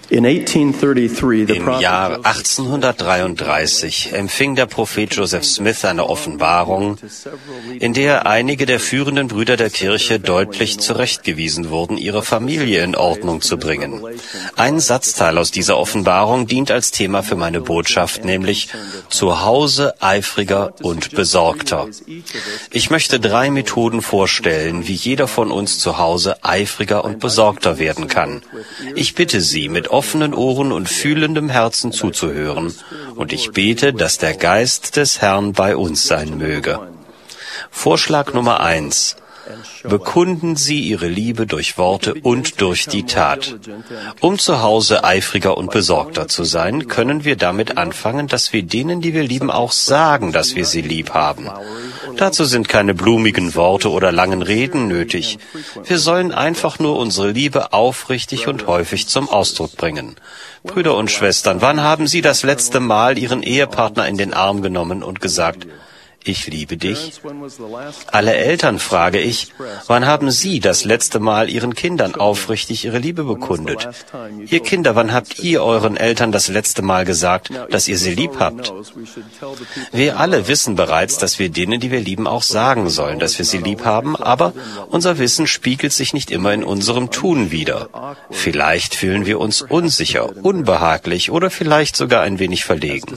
Im Jahr 1833 empfing der Prophet Joseph Smith eine Offenbarung, in der einige der führenden Brüder der Kirche deutlich zurechtgewiesen wurden, ihre Familie in Ordnung zu bringen. Ein Satzteil aus dieser Offenbarung dient als Thema für meine Botschaft, nämlich zu Hause eifriger und besorgter. Ich möchte 3 Methoden vorstellen, wie jeder von uns zu Hause eifriger und besorgter werden kann. Ich bitte Sie, mit offenen Ohren und fühlendem Herzen zuzuhören, und ich bete, dass der Geist des Herrn bei uns sein möge. Vorschlag Nummer 1. Bekunden Sie Ihre Liebe durch Worte und durch die Tat. Um zu Hause eifriger und besorgter zu sein, können wir damit anfangen, dass wir denen, die wir lieben, auch sagen, dass wir sie lieb haben. Dazu sind keine blumigen Worte oder langen Reden nötig. Wir sollen einfach nur unsere Liebe aufrichtig und häufig zum Ausdruck bringen. Brüder und Schwestern, wann haben Sie das letzte Mal Ihren Ehepartner in den Arm genommen und gesagt: Ich liebe dich? Alle Eltern frage ich, wann haben Sie das letzte Mal Ihren Kindern aufrichtig Ihre Liebe bekundet? Ihr Kinder, wann habt ihr euren Eltern das letzte Mal gesagt, dass ihr sie lieb habt? Wir alle wissen bereits, dass wir denen, die wir lieben, auch sagen sollen, dass wir sie lieb haben, aber unser Wissen spiegelt sich nicht immer in unserem Tun wider. Vielleicht fühlen wir uns unsicher, unbehaglich oder vielleicht sogar ein wenig verlegen.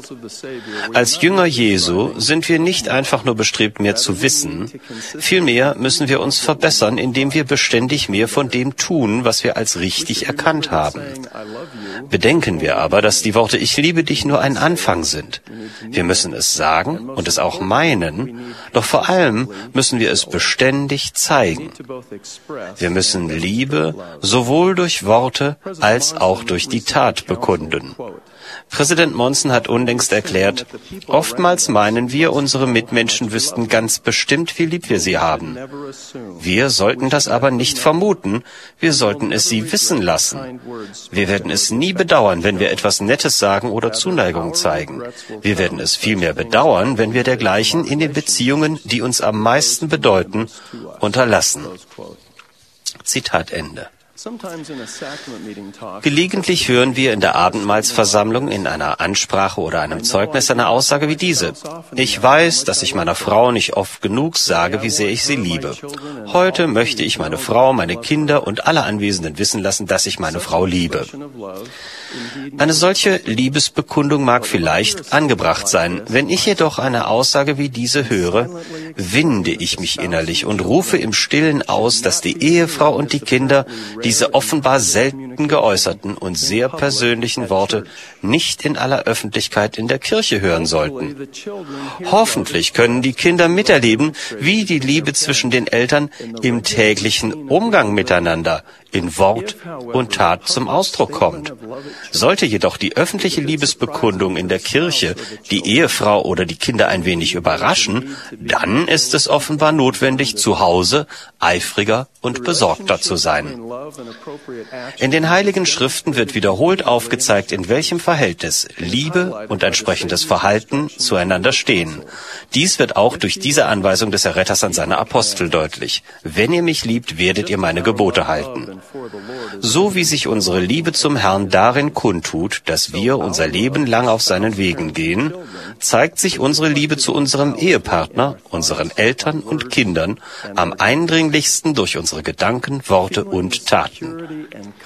Als Jünger Jesu sind wir nicht einfach nur bestrebt, mehr zu wissen, vielmehr müssen wir uns verbessern, indem wir beständig mehr von dem tun, was wir als richtig erkannt haben. Bedenken wir aber, dass die Worte "Ich liebe dich" nur ein Anfang sind. Wir müssen es sagen und es auch meinen, doch vor allem müssen wir es beständig zeigen. Wir müssen Liebe sowohl durch Worte als auch durch die Tat bekunden. Präsident Monson hat unlängst erklärt, oftmals meinen wir, unsere Mitmenschen wüssten ganz bestimmt, wie lieb wir sie haben. Wir sollten das aber nicht vermuten, wir sollten es sie wissen lassen. Wir werden es nie bedauern, wenn wir etwas Nettes sagen oder Zuneigung zeigen. Wir werden es vielmehr bedauern, wenn wir dergleichen in den Beziehungen, die uns am meisten bedeuten, unterlassen. Zitat Ende. Gelegentlich hören wir in der Abendmahlsversammlung in einer Ansprache oder einem Zeugnis eine Aussage wie diese: Ich weiß, dass ich meiner Frau nicht oft genug sage, wie sehr ich sie liebe. Heute möchte ich meine Frau, meine Kinder und alle Anwesenden wissen lassen, dass ich meine Frau liebe. Eine solche Liebesbekundung mag vielleicht angebracht sein. Wenn ich jedoch eine Aussage wie diese höre, winde ich mich innerlich und rufe im Stillen aus, dass die Ehefrau und die Kinder diese offenbar selten geäußerten und sehr persönlichen Worte nicht in aller Öffentlichkeit in der Kirche hören sollten. Hoffentlich können die Kinder miterleben, wie die Liebe zwischen den Eltern im täglichen Umgang miteinander in Wort und Tat zum Ausdruck kommt. Sollte jedoch die öffentliche Liebesbekundung in der Kirche die Ehefrau oder die Kinder ein wenig überraschen, dann ist es offenbar notwendig, zu Hause eifriger und besorgter zu sein. In den Heiligen Schriften wird wiederholt aufgezeigt, in welchem Verhältnis Liebe und entsprechendes Verhalten zueinander stehen. Dies wird auch durch diese Anweisung des Erretters an seine Apostel deutlich. Wenn ihr mich liebt, werdet ihr meine Gebote halten. So wie sich unsere Liebe zum Herrn darin kundtut, dass wir unser Leben lang auf seinen Wegen gehen, zeigt sich unsere Liebe zu unserem Ehepartner, unseren Eltern und Kindern am eindringlichsten durch unsere Gedanken, Worte und Taten.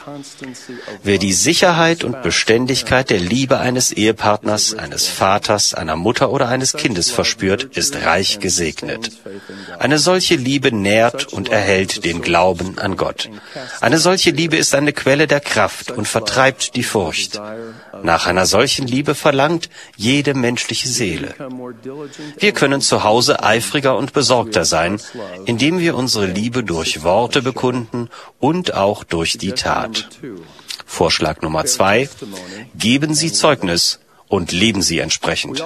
Wer die Sicherheit und Beständigkeit der Liebe eines Ehepartners, eines Vaters, einer Mutter oder eines Kindes verspürt, ist reich gesegnet. Eine solche Liebe nährt und erhält den Glauben an Gott. Eine solche Liebe ist eine Quelle der Kraft und vertreibt die Furcht. Nach einer solchen Liebe verlangt jede menschliche Seele. Wir können zu Hause eifriger und besorgter sein, indem wir unsere Liebe durch Worte bekunden und auch durch die Tat. Vorschlag Nummer 2: Geben Sie Zeugnis und leben sie entsprechend.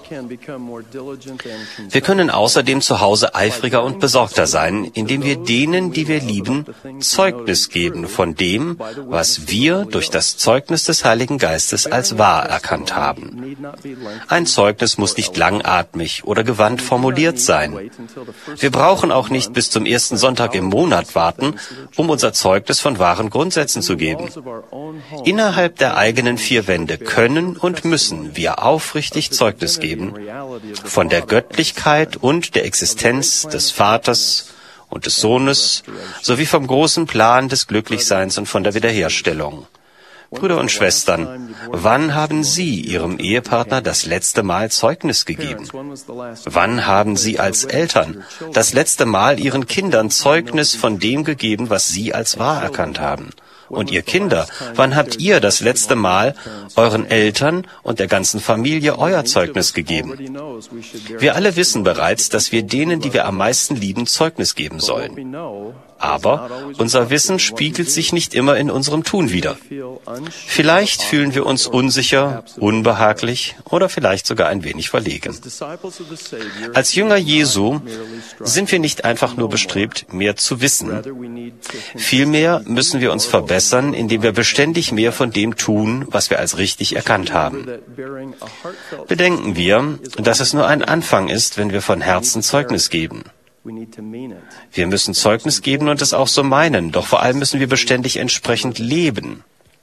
Wir können außerdem zu Hause eifriger und besorgter sein, indem wir denen, die wir lieben, Zeugnis geben von dem, was wir durch das Zeugnis des Heiligen Geistes als wahr erkannt haben. Ein Zeugnis muss nicht langatmig oder gewandt formuliert sein. Wir brauchen auch nicht bis zum ersten Sonntag im Monat warten, um unser Zeugnis von wahren Grundsätzen zu geben. Innerhalb der eigenen vier Wände können und müssen wir aufrichtig Zeugnis geben von der Göttlichkeit und der Existenz des Vaters und des Sohnes sowie vom großen Plan des Glücklichseins und von der Wiederherstellung. Brüder und Schwestern, wann haben Sie Ihrem Ehepartner das letzte Mal Zeugnis gegeben? Wann haben Sie als Eltern das letzte Mal Ihren Kindern Zeugnis von dem gegeben, was Sie als wahr erkannt haben? Und ihr Kinder, wann habt ihr das letzte Mal euren Eltern und der ganzen Familie euer Zeugnis gegeben? Wir alle wissen bereits, dass wir denen, die wir am meisten lieben, Zeugnis geben sollen. Aber unser Wissen spiegelt sich nicht immer in unserem Tun wider. Vielleicht fühlen wir uns unsicher, unbehaglich oder vielleicht sogar ein wenig verlegen. Als Jünger Jesu sind wir nicht einfach nur bestrebt, mehr zu wissen. Vielmehr müssen wir uns verbessern, indem wir beständig mehr von dem tun, was wir als richtig erkannt haben. Bedenken wir, dass es nur ein Anfang ist, wenn wir von Herzen Zeugnis geben. Wir müssen Zeugnis geben und es auch so meinen, doch vor allem müssen wir beständig entsprechend leben.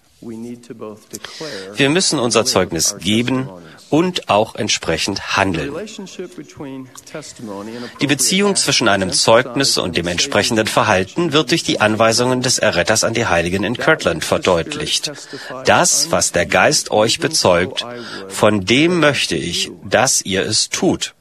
Wir müssen unser Zeugnis geben und auch entsprechend handeln. Die Beziehung zwischen einem Zeugnis und dem entsprechenden Verhalten wird durch die Anweisungen des Erretters an die Heiligen in Kirtland verdeutlicht. Das, was der Geist euch bezeugt, von dem möchte ich, dass ihr es tut.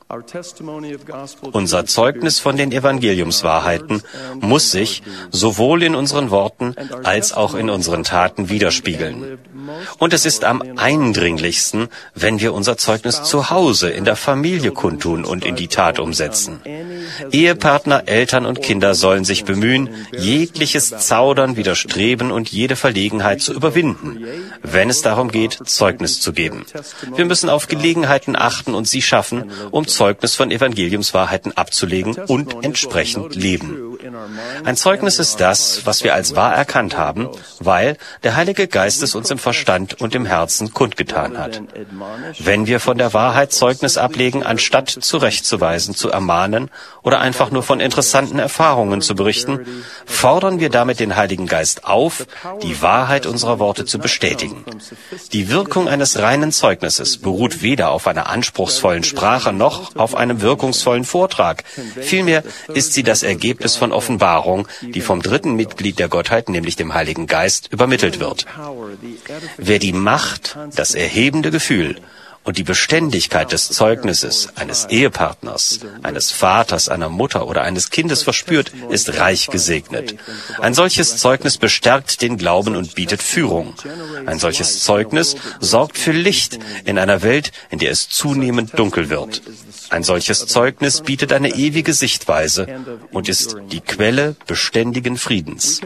Unser Zeugnis von den Evangeliumswahrheiten muss sich sowohl in unseren Worten als auch in unseren Taten widerspiegeln. Und es ist am eindringlichsten, wenn wir unser Zeugnis zu Hause, in der Familie kundtun und in die Tat umsetzen. Ehepartner, Eltern und Kinder sollen sich bemühen, jegliches Zaudern, Widerstreben und jede Verlegenheit zu überwinden, wenn es darum geht, Zeugnis zu geben. Wir müssen auf Gelegenheiten achten und sie schaffen, um Zeugnis von Evangeliumswahrheiten abzulegen und entsprechend leben. Ein Zeugnis ist das, was wir als wahr erkannt haben, weil der Heilige Geist es uns im Verstand und im Herzen kundgetan hat. Wenn wir von der Wahrheit Zeugnis ablegen, anstatt zurechtzuweisen, zu ermahnen oder einfach nur von interessanten Erfahrungen zu berichten, fordern wir damit den Heiligen Geist auf, die Wahrheit unserer Worte zu bestätigen. Die Wirkung eines reinen Zeugnisses beruht weder auf einer anspruchsvollen Sprache noch auf einem wirkungsvollen Vortrag. Vielmehr ist sie das Ergebnis von Offenbarung, die vom dritten Mitglied der Gottheit, nämlich dem Heiligen Geist, übermittelt wird. Wer die Macht, das erhebende Gefühl und die Beständigkeit des Zeugnisses eines Ehepartners, eines Vaters, einer Mutter oder eines Kindes verspürt, ist reich gesegnet. Ein solches Zeugnis bestärkt den Glauben und bietet Führung. Ein solches Zeugnis sorgt für Licht in einer Welt, in der es zunehmend dunkel wird. Ein solches Zeugnis bietet eine ewige Sichtweise und ist die Quelle beständigen Friedens.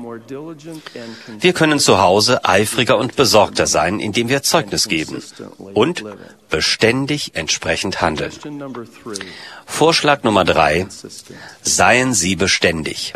Wir können zu Hause eifriger und besorgter sein, indem wir Zeugnis geben und beständig entsprechend handeln. Vorschlag Nummer 3. Seien Sie beständig.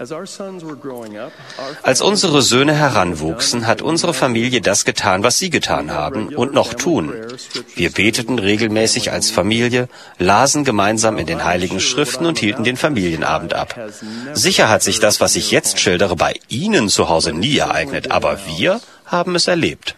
Als unsere Söhne heranwuchsen, hat unsere Familie das getan, was Sie getan haben und noch tun. Wir beteten regelmäßig als Familie, lasen gemeinsam in den Heiligen Schriften und hielten den Familienabend ab. Sicher hat sich das, was ich jetzt schildere, bei Ihnen zu Hause nie ereignet, aber wir haben es erlebt.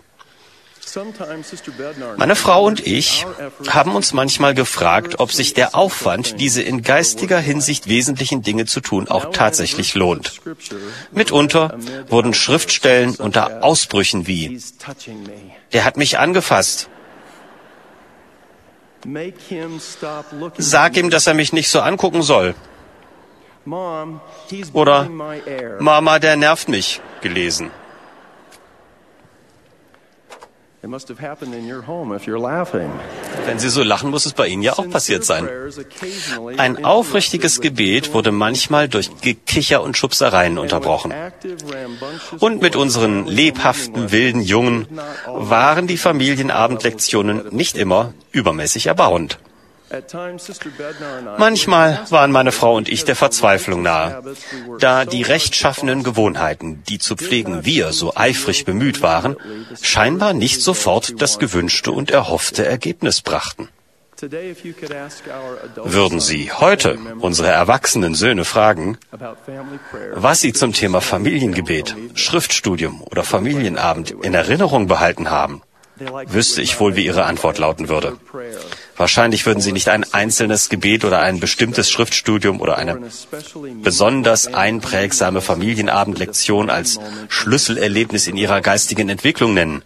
Meine Frau und ich haben uns manchmal gefragt, ob sich der Aufwand, diese in geistiger Hinsicht wesentlichen Dinge zu tun, auch tatsächlich lohnt. Mitunter wurden Schriftstellen unter Ausbrüchen wie „Der hat mich angefasst“, „Sag ihm, dass er mich nicht so angucken soll“ oder „Mama, der nervt mich“ gelesen. Wenn Sie so lachen, muss es bei Ihnen ja auch passiert sein. Ein aufrichtiges Gebet wurde manchmal durch Gekicher und Schubsereien unterbrochen. Und mit unseren lebhaften, wilden Jungen waren die Familienabendlektionen nicht immer übermäßig erbauend. Manchmal waren meine Frau und ich der Verzweiflung nahe, da die rechtschaffenen Gewohnheiten, die zu pflegen wir so eifrig bemüht waren, scheinbar nicht sofort das gewünschte und erhoffte Ergebnis brachten. Würden Sie heute unsere erwachsenen Söhne fragen, was sie zum Thema Familiengebet, Schriftstudium oder Familienabend in Erinnerung behalten haben, wüsste ich wohl, wie Ihre Antwort lauten würde. Wahrscheinlich würden Sie nicht ein einzelnes Gebet oder ein bestimmtes Schriftstudium oder eine besonders einprägsame Familienabendlektion als Schlüsselerlebnis in Ihrer geistigen Entwicklung nennen.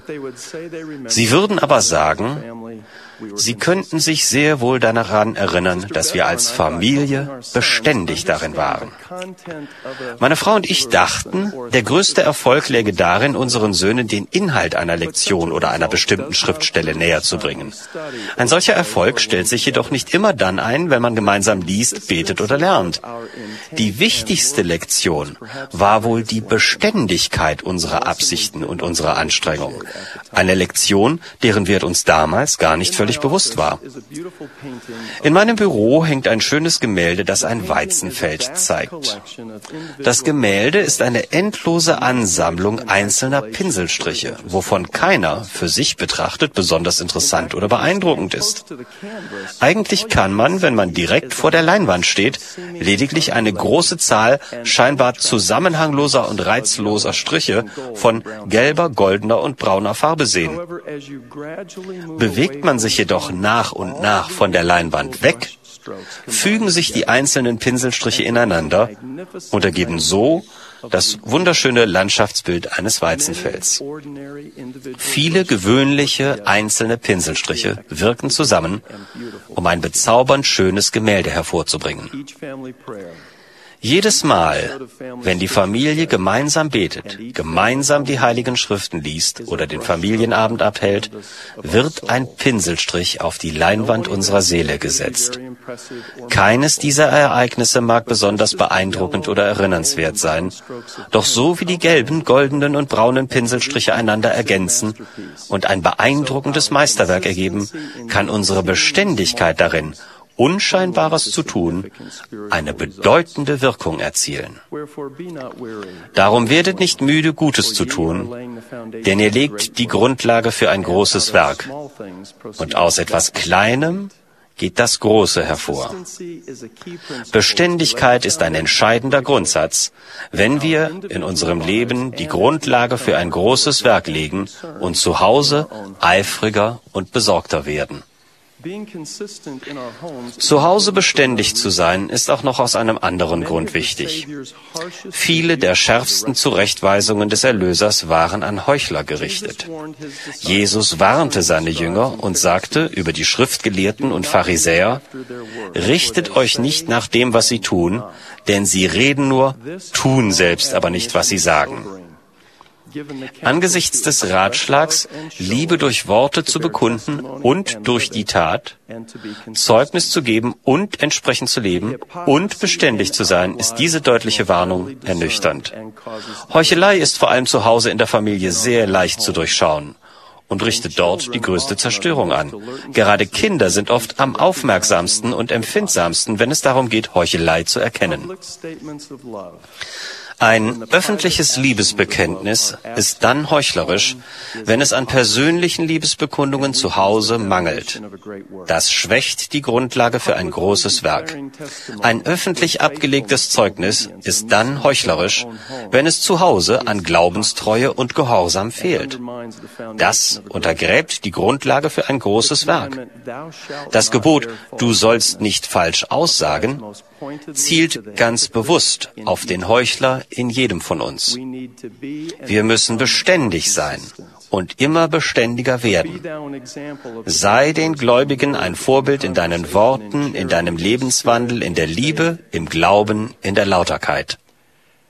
Sie würden aber sagen, Sie könnten sich sehr wohl daran erinnern, dass wir als Familie beständig darin waren. Meine Frau und ich dachten, der größte Erfolg läge darin, unseren Söhnen den Inhalt einer Lektion oder einer bestimmten Schriftstelle näher zu bringen. Ein solcher Erfolg stellt sich jedoch nicht immer dann ein, wenn man gemeinsam liest, betet oder lernt. Die wichtigste Lektion war wohl die Beständigkeit unserer Absichten und unserer Anstrengung. Eine Lektion, deren Wert uns damals gar nicht völlig bewusst war. In meinem Büro hängt ein schönes Gemälde, das ein Weizenfeld zeigt. Das Gemälde ist eine endlose Ansammlung einzelner Pinselstriche, wovon keiner für sich betrachtet besonders interessant oder beeindruckend ist. Eigentlich kann man, wenn man direkt vor der Leinwand steht, lediglich eine große Zahl scheinbar zusammenhangloser und reizloser Striche von gelber, goldener und brauner Farbe sehen. Bewegt man sich jedoch nach und nach von der Leinwand weg, fügen sich die einzelnen Pinselstriche ineinander und ergeben so das wunderschöne Landschaftsbild eines Weizenfelds. Viele gewöhnliche einzelne Pinselstriche wirken zusammen, um ein bezaubernd schönes Gemälde hervorzubringen. Jedes Mal, wenn die Familie gemeinsam betet, gemeinsam die Heiligen Schriften liest oder den Familienabend abhält, wird ein Pinselstrich auf die Leinwand unserer Seele gesetzt. Keines dieser Ereignisse mag besonders beeindruckend oder erinnernswert sein, doch so wie die gelben, goldenen und braunen Pinselstriche einander ergänzen und ein beeindruckendes Meisterwerk ergeben, kann unsere Beständigkeit darin, Unscheinbares zu tun, eine bedeutende Wirkung erzielen. Darum werdet nicht müde, Gutes zu tun, denn ihr legt die Grundlage für ein großes Werk. Und aus etwas Kleinem geht das Große hervor. Beständigkeit ist ein entscheidender Grundsatz, wenn wir in unserem Leben die Grundlage für ein großes Werk legen und zu Hause eifriger und besorgter werden. Zu Hause beständig zu sein, ist auch noch aus einem anderen Grund wichtig. Viele der schärfsten Zurechtweisungen des Erlösers waren an Heuchler gerichtet. Jesus warnte seine Jünger und sagte über die Schriftgelehrten und Pharisäer, richtet euch nicht nach dem, was sie tun, denn sie reden nur, tun selbst aber nicht, was sie sagen. Angesichts des Ratschlags, Liebe durch Worte zu bekunden und durch die Tat, Zeugnis zu geben und entsprechend zu leben und beständig zu sein, ist diese deutliche Warnung ernüchternd. Heuchelei ist vor allem zu Hause in der Familie sehr leicht zu durchschauen und richtet dort die größte Zerstörung an. Gerade Kinder sind oft am aufmerksamsten und empfindsamsten, wenn es darum geht, Heuchelei zu erkennen. Ein öffentliches Liebesbekenntnis ist dann heuchlerisch, wenn es an persönlichen Liebesbekundungen zu Hause mangelt. Das schwächt die Grundlage für ein großes Werk. Ein öffentlich abgelegtes Zeugnis ist dann heuchlerisch, wenn es zu Hause an Glaubenstreue und Gehorsam fehlt. Das untergräbt die Grundlage für ein großes Werk. Das Gebot, du sollst nicht falsch aussagen, zielt ganz bewusst auf den Heuchler in jedem von uns. Wir müssen beständig sein und immer beständiger werden. Sei den Gläubigen ein Vorbild in deinen Worten, in deinem Lebenswandel, in der Liebe, im Glauben, in der Lauterkeit.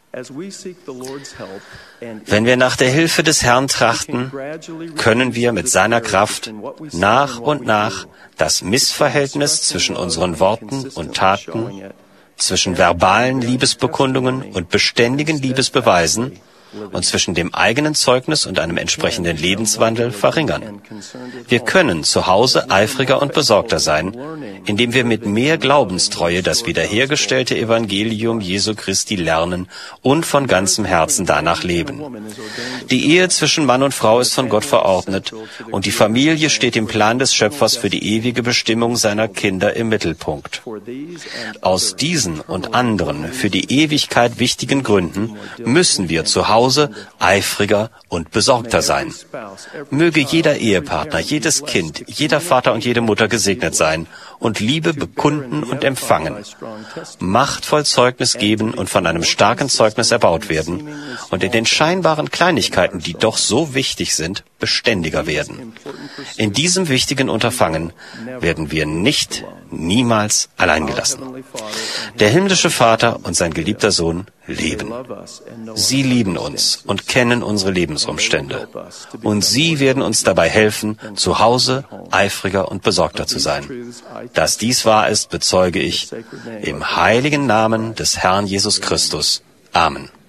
Wenn wir nach der Hilfe des Herrn trachten, können wir mit seiner Kraft nach und nach das Missverhältnis zwischen unseren Worten und Taten, zwischen verbalen Liebesbekundungen und beständigen Liebesbeweisen und zwischen dem eigenen Zeugnis und einem entsprechenden Lebenswandel verringern. Wir können zu Hause eifriger und besorgter sein, indem wir mit mehr Glaubenstreue das wiederhergestellte Evangelium Jesu Christi lernen und von ganzem Herzen danach leben. Die Ehe zwischen Mann und Frau ist von Gott verordnet und die Familie steht im Plan des Schöpfers für die ewige Bestimmung seiner Kinder im Mittelpunkt. Aus diesen und anderen für die Ewigkeit wichtigen Gründen müssen wir zu Hause eifriger und besorgter sein. Möge jeder Ehepartner, jedes Kind, jeder Vater und jede Mutter gesegnet sein und Liebe bekunden und empfangen, machtvoll Zeugnis geben und von einem starken Zeugnis erbaut werden und in den scheinbaren Kleinigkeiten, die doch so wichtig sind, beständiger werden. In diesem wichtigen Unterfangen werden wir niemals allein gelassen. Der himmlische Vater und sein geliebter Sohn leben. Sie lieben uns und kennen unsere Lebensumstände. Und sie werden uns dabei helfen, zu Hause eifriger und besorgter zu sein. Dass dies wahr ist, bezeuge ich im heiligen Namen des Herrn Jesus Christus. Amen.